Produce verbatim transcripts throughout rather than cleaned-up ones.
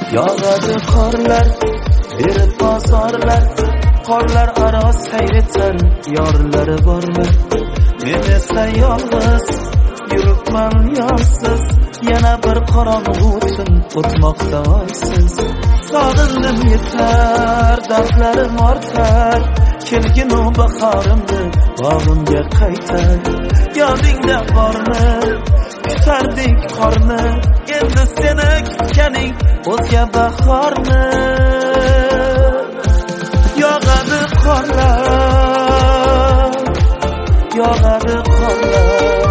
Yog'adi qorlar, berib bozorlar, qorlar aro sayritar yorlari borlar. Men esa yolg'iz yuribman yorsiz, yana bir qorong'u tun o'tmoqda oysiz. Sog'indim yetar, dardlarim ortar, kelginu bahorimni bog'imga qaytar. Yodingda bormi, kutardik qorni, endi seni kutganing o'zga bahorni. Yog'adi qorlar, yog'adi qorlar.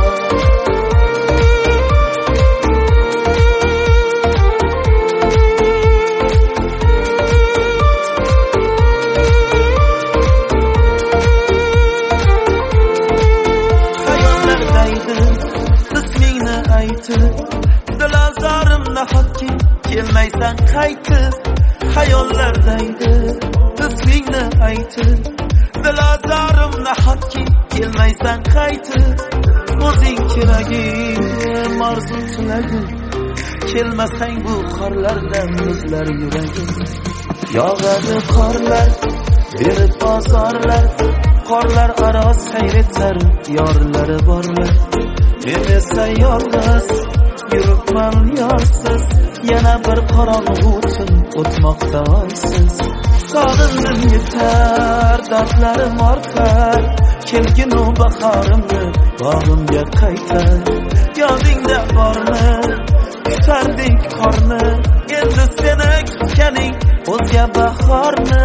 Ismingni aytib, dilozarim nahotki kelmaysan qaytib. Xayollardaydi ismingni aytib, dilozarim nahotki kelmaysan qaytib. O'zing keragim, orzu tilagim, kelmasang bu qorlardan muzlar yuragim. Yog'adi qorlar, berib bozorlar, qorlar aro sayritar yorlari borlar. Men esa yolg'iz yuribman yorsiz, yana bir qorong'u tun o'tmoqda oysiz. Sog'indim yetar, dardlarim ortar, kelginu bahorimni bog'imga qaytar. Yodingda bormi, kutardik qorni, endi seni kutganing o'zga bahorni.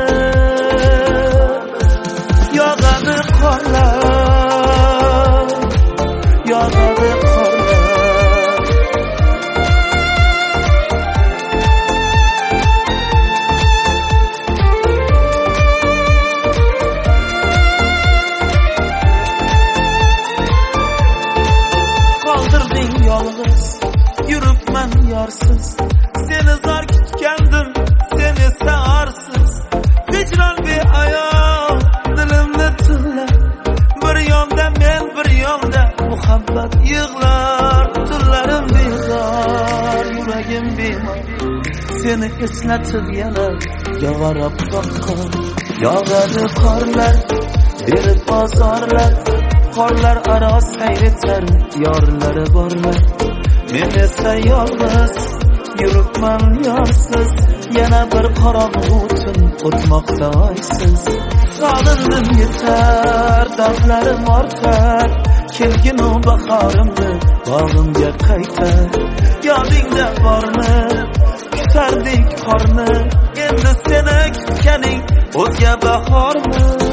Yog'adi qorlar, yog'adi qorlar. Qoldirding yolg'iz, yuribman yorsiz, seni zor kutgandim, sen esa orsiz. Hijron beayov dilimni tilla, bir yonda men, bir yonda muhabbat yig'lar. Tunlarim bezor, yuragim bemor, seni eslatib yana yog'arab boqqan. Yog'adi qorlar, berib bozorlar, qorlar aro sayritar yorlari borlar. Men esa yolg'iz yuribman yorsiz, yana bir qorong'u tun o'tmoqda oysiz. Sog'indim yetar, dardlarim ortar, kelginu bahorimni bog'imga qaytar. Yodingda bormi, kutardik qorni, endi seni kutganing o'zga bahormi.